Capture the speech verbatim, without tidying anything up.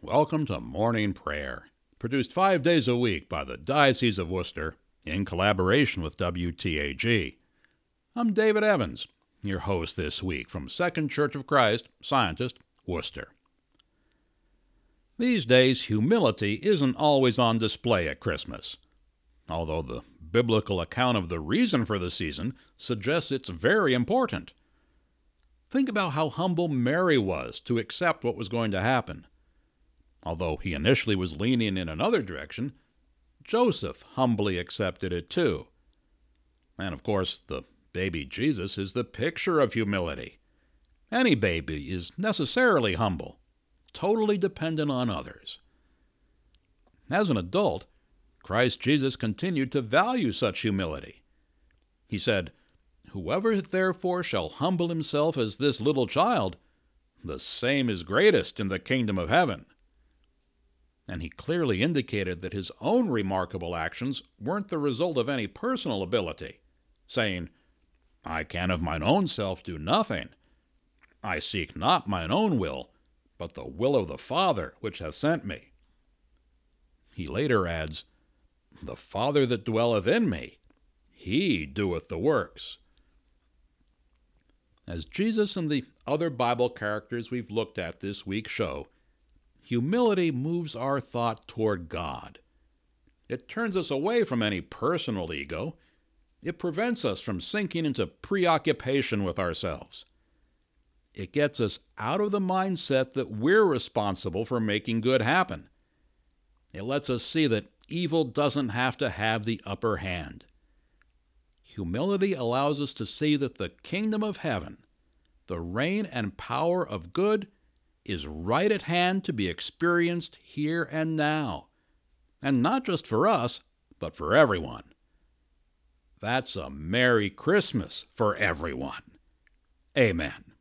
Welcome to Morning Prayer, produced five days a week by the Diocese of Worcester in collaboration with W T A G. I'm David Evans, your host this week from Second Church of Christ, Scientist, Worcester. These days, humility isn't always on display at Christmas, although the biblical account of the reason for the season suggests it's very important. Think about how humble Mary was to accept what was going to happen. Although he initially was leaning in another direction, Joseph humbly accepted it too. And of course, the baby Jesus is the picture of humility. Any baby is necessarily humble, totally dependent on others. As an adult, Christ Jesus continued to value such humility. He said, "Whoever therefore shall humble himself as this little child, the same is greatest in the kingdom of heaven." And he clearly indicated that his own remarkable actions weren't the result of any personal ability, saying, "I can of mine own self do nothing. I seek not mine own will, but the will of the Father which hath sent me." He later adds, "The Father that dwelleth in me, he doeth the works." As Jesus and the other Bible characters we've looked at this week show, humility moves our thought toward God. It turns us away from any personal ego. It prevents us from sinking into preoccupation with ourselves. It gets us out of the mindset that we're responsible for making good happen. It lets us see that evil doesn't have to have the upper hand. Humility allows us to see that the kingdom of heaven, the reign and power of good, is right at hand to be experienced here and now, and not just for us, but for everyone. That's a Merry Christmas for everyone. Amen.